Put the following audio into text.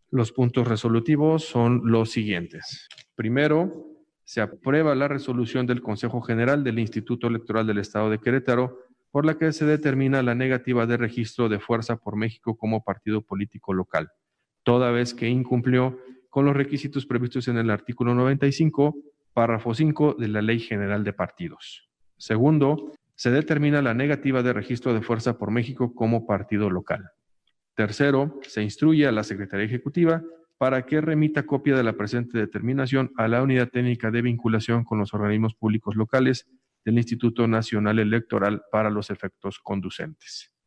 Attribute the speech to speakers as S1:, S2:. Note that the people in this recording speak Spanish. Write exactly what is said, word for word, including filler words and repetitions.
S1: Los puntos resolutivos son los siguientes. Primero, se aprueba la resolución del Consejo General del Instituto Electoral del Estado de Querétaro, por la que se determina la negativa de registro de Fuerza por México como partido político local, toda vez que incumplió con los requisitos previstos en el artículo noventa y cinco, párrafo cinco de la Ley General de Partidos. Segundo, se determina la negativa de registro de Fuerza por México como partido local. Tercero, se instruye a la Secretaría Ejecutiva para que remita copia de la presente determinación a la Unidad Técnica de Vinculación con los Organismos Públicos Locales del Instituto Nacional Electoral para los efectos conducentes.